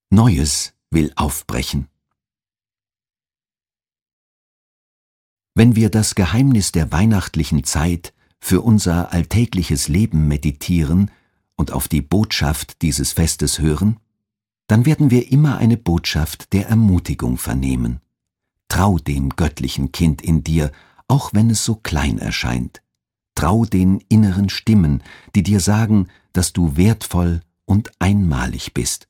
Neues will aufbrechen. Wenn wir das Geheimnis der weihnachtlichen Zeit für unser alltägliches Leben meditieren und auf die Botschaft dieses Festes hören, dann werden wir immer eine Botschaft der Ermutigung vernehmen. Trau dem göttlichen Kind in dir, auch wenn es so klein erscheint. Trau den inneren Stimmen, die dir sagen, dass du wertvoll und einmalig bist.